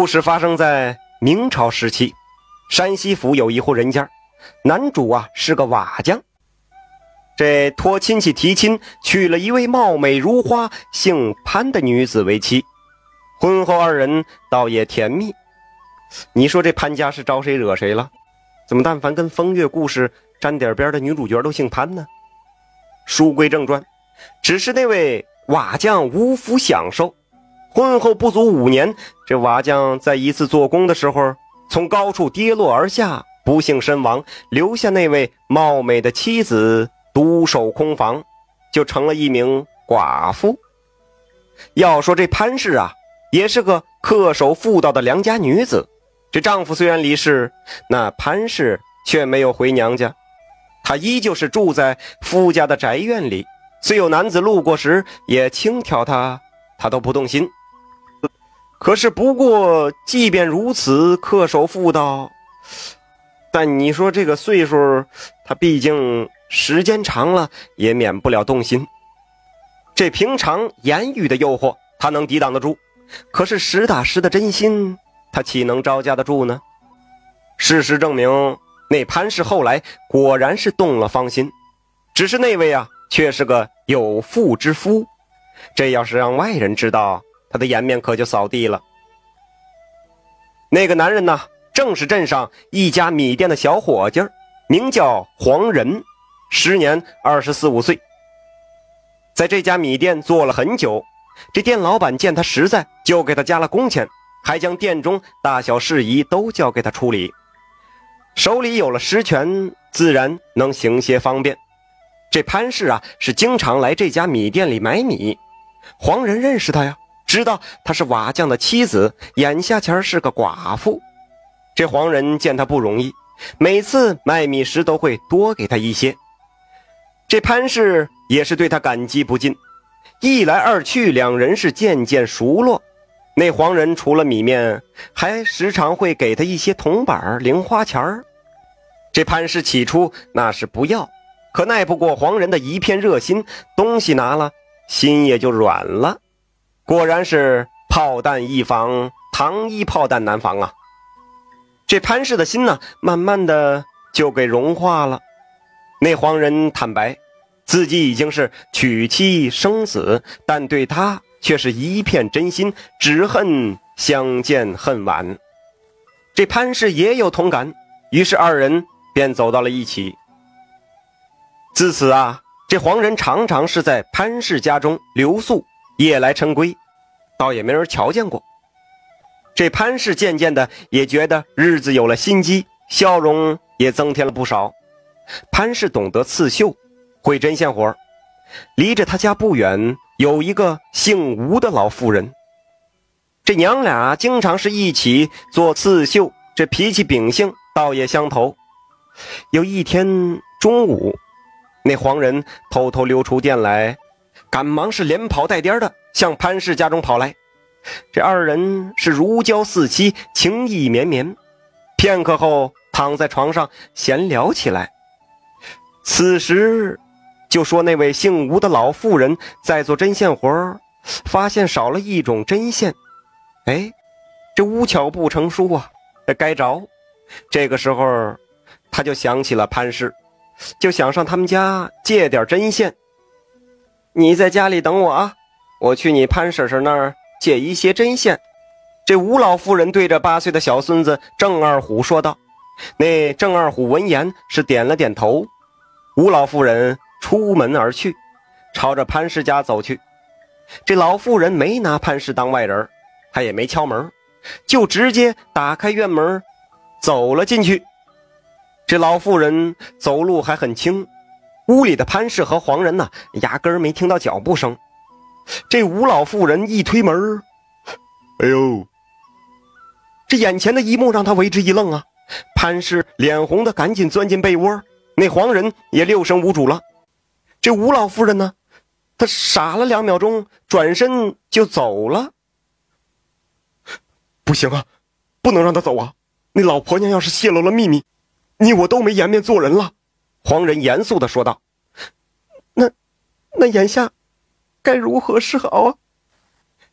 事发生在明朝时期，山西府有一户人家，男主是个瓦匠。这托亲戚提亲，娶了一位貌美如花、姓潘的女子为妻。婚后二人倒也甜蜜。你说这潘家是招谁惹谁了？怎么但凡跟风月故事沾点边的女主角都姓潘呢？书归正传，只是那位瓦匠无福享受。婚后不足5年，这瓦匠在一次做工的时候，从高处跌落而下，不幸身亡，留下那位貌美的妻子独守空房，就成了一名寡妇。要说这潘氏也是个恪守妇道的良家女子。这丈夫虽然离世，那潘氏却没有回娘家，她依旧是住在夫家的宅院里，虽有男子路过时也轻佻她都不动心。可是不过即便如此恪守妇道，但你说这个岁数，她毕竟时间长了也免不了动心。这平常言语的诱惑她能抵挡得住，可是实打实的真心，她岂能招架得住呢？事实证明，那潘氏后来果然是动了芳心，只是那位却是个有妇之夫，这要是让外人知道，他的颜面可就扫地了。那个男人正是镇上一家米店的小伙计，名叫黄仁，时年24、25岁。在这家米店做了很久，这店老板见他实在，就给他加了工钱，还将店中大小事宜都交给他处理。手里有了实权，自然能行些方便。这潘氏是经常来这家米店里买米。黄仁认识他知道他是瓦匠的妻子，眼下前是个寡妇。这黄仁见他不容易，每次卖米时都会多给他一些。这潘氏也是对他感激不尽，一来二去，两人是渐渐熟络。那黄仁除了米面，还时常会给他一些铜板、零花钱。这潘氏起初那是不要，可耐不过黄仁的一片热心，东西拿了，心也就软了。果然是炮弹易防，糖衣炮弹难防。这潘氏的心慢慢的就给融化了。那黄仁坦白，自己已经是娶妻生子，但对他却是一片真心，只恨相见恨晚。这潘氏也有同感，于是二人便走到了一起。自此这黄仁常常是在潘氏家中留宿，夜来晨归，倒也没人瞧见过。这潘氏渐渐的也觉得日子有了心机，笑容也增添了不少。潘氏懂得刺绣，会针线活，离着他家不远有一个姓吴的老妇人。这娘俩经常是一起做刺绣，这脾气秉性倒也相投。有一天中午，那黄仁偷偷溜出店来，赶忙是连跑带颠的向潘氏家中跑来。这二人是如胶似漆，情意绵绵。片刻后躺在床上闲聊起来。此时就说那位姓吴的老妇人在做针线活，发现少了一种针线。这无巧不成书这该着。这个时候他就想起了潘氏，就想上他们家借点针线。你在家里等我我去你潘婶婶那儿借一些针线。这吴老妇人对着8岁的小孙子郑二虎说道。那郑二虎闻言是点了点头。吴老妇人出门而去，朝着潘氏家走去。这老妇人没拿潘氏当外人，他也没敲门，就直接打开院门走了进去。这老妇人走路还很轻，屋里的潘氏和黄仁压根儿没听到脚步声。这吴老妇人一推门，哎呦，这眼前的一幕让他为之一愣潘氏脸红的赶紧钻进被窝，那黄仁也六神无主了。这吴老夫人呢，她傻了2秒钟，转身就走了。不行不能让她走那老婆娘要是泄露了秘密，你我都没颜面做人了。黄仁严肃地说道。那眼下该如何是好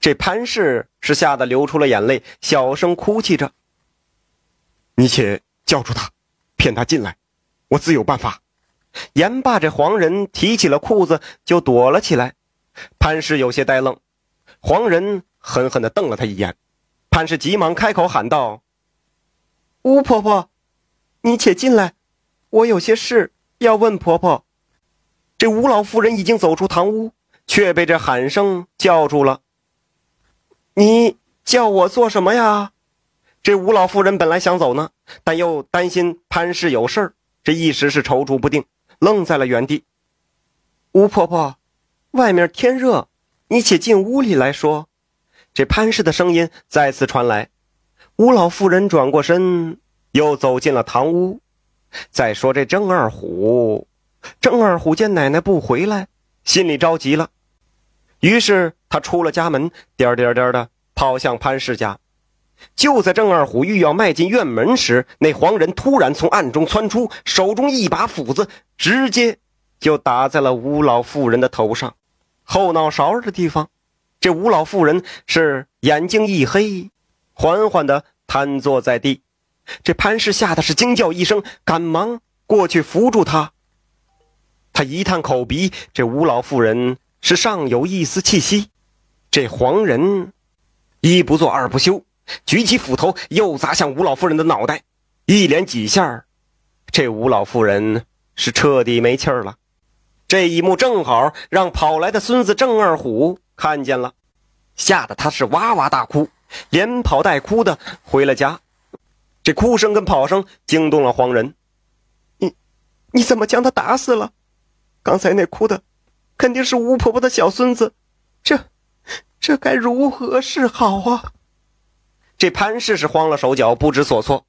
这潘氏是吓得流出了眼泪，小声哭泣着：“你且叫住他，骗他进来，我自有办法。”言罢，这黄人提起了裤子就躲了起来。潘氏有些呆愣，黄人狠狠地瞪了他一眼。潘氏急忙开口喊道：“巫婆婆，你且进来，我有些事要问婆婆。”这吴老妇人已经走出堂屋，却被这喊声叫住了。“你叫我做什么呀？”这吴老妇人本来想走呢，但又担心潘氏有事儿，这一时是踌躇不定，愣在了原地。“吴婆婆，外面天热，你且进屋里来说。”这潘氏的声音再次传来。吴老妇人转过身，又走进了堂屋。再说这郑二虎见奶奶不回来，心里着急了，于是他出了家门，颠颠颠的跑向潘氏家。就在郑二虎欲要迈进院门时，那黄人突然从暗中窜出，手中一把斧子直接就打在了吴老妇人的头上，后脑勺的地方。这吴老妇人是眼睛一黑，缓缓地瘫坐在地。这潘氏吓得是惊叫一声，赶忙过去扶住他。他一探口鼻，这吴老妇人是尚有一丝气息。这黄人一不做二不休，举起斧头又砸向吴老妇人的脑袋，一连几下，这吴老妇人是彻底没气儿了。这一幕正好让跑来的孙子郑二虎看见了，吓得他是哇哇大哭，连跑带哭的回了家。这哭声跟跑声惊动了黄人。你怎么将他打死了？刚才那哭的肯定是吴婆婆的小孙子，这该如何是好啊？这潘氏是慌了手脚，不知所措。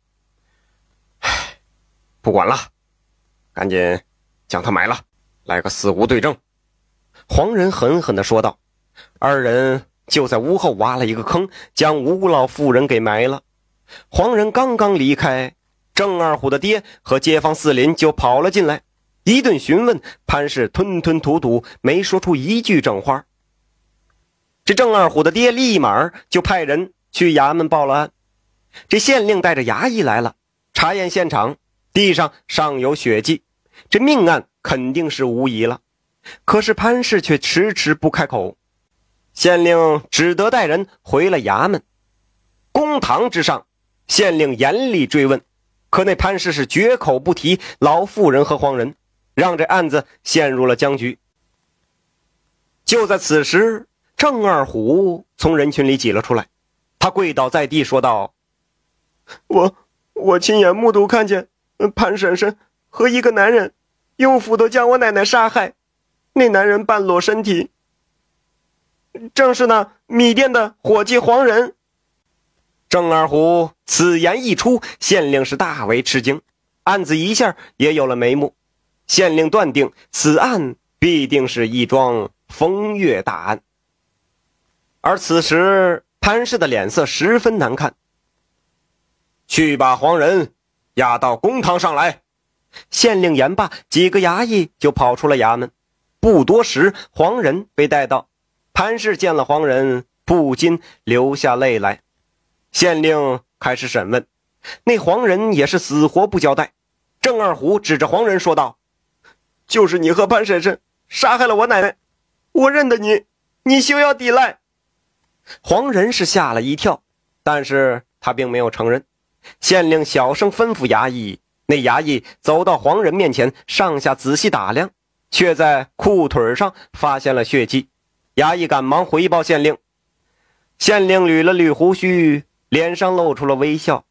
不管了，赶紧将他埋了，来个死无对证。黄人狠狠地说道。二人就在屋后挖了一个坑，将吴老妇人给埋了。黄人刚刚离开，郑二虎的爹和街坊四邻就跑了进来，一顿询问，潘氏吞吞吐吐，没说出一句正话。这郑二虎的爹立马就派人去衙门报了案。这县令带着衙役来了，查验现场，地上尚有血迹，这命案肯定是无疑了。可是潘氏却迟迟不开口，县令只得带人回了衙门。公堂之上，县令严厉追问，可那潘氏是绝口不提老妇人和黄人，让这案子陷入了僵局。就在此时，郑二虎从人群里挤了出来，他跪倒在地说道：“我亲眼目睹看见潘婶婶和一个男人用斧头将我奶奶杀害，那男人半裸身体，正是那米店的伙计黄人。”郑二虎此言一出，县令是大为吃惊，案子一下也有了眉目。县令断定此案必定是一桩风月大案。而此时潘氏的脸色十分难看。去把黄人押到公堂上来。县令言罢，几个衙役就跑出了衙门。不多时，黄人被带到。潘氏见了黄人，不禁流下泪来。县令开始审问，那黄人也是死活不交代。郑二虎指着黄人说道：“就是你和潘婶婶杀害了我奶奶，我认得你，你休要抵赖。”黄人是吓了一跳，但是他并没有承认。县令小声吩咐衙役，那衙役走到黄人面前，上下仔细打量，却在裤腿上发现了血迹。衙役赶忙回报县令。县令捋了捋胡须，脸上露出了微笑。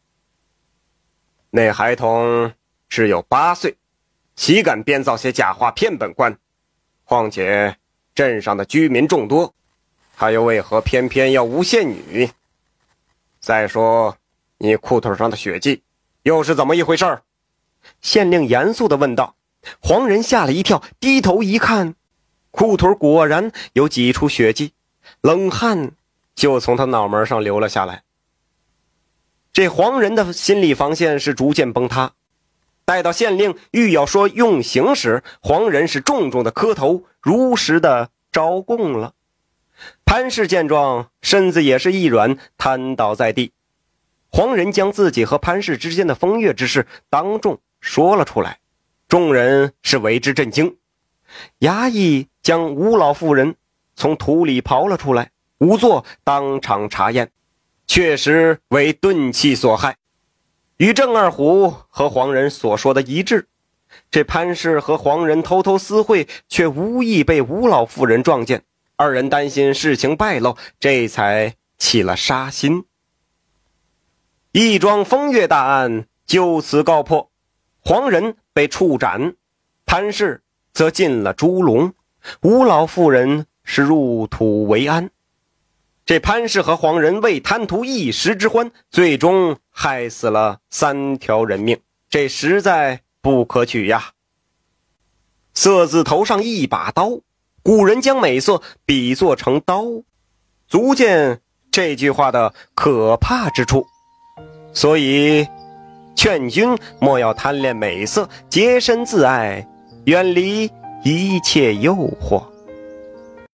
那孩童只有8岁，岂敢编造些假话骗本官？况且镇上的居民众多，他又为何偏偏要诬陷女？再说你裤腿上的血迹又是怎么一回事？县令严肃地问道。黄人吓了一跳，低头一看，裤腿果然有几处血迹，冷汗就从他脑门上流了下来。这黄人的心理防线是逐渐崩塌。待到县令欲要说用刑时，黄人是重重的磕头，如实的招供了。 潘氏见状，身子也是一软，瘫倒在地。黄仁将自己和潘氏之间的风月之事当众说了出来，众人是为之震惊。衙役将吴老妇人从土里刨了出来，仵作当场查验，确实为钝器所害，与郑二虎和黄仁所说的一致。这潘氏和黄仁偷偷私会，却无意被吴老妇人撞见，二人担心事情败露，这才起了杀心。一桩风月大案就此告破，黄仁被处斩，潘氏则进了猪笼，吴老妇人是入土为安。这潘氏和黄仁为贪图一时之欢，最终害死了3条人命，这实在不可取呀。色字头上一把刀，古人将美色比作成刀，足见这句话的可怕之处。所以劝君莫要贪恋美色，洁身自爱，远离一切诱惑。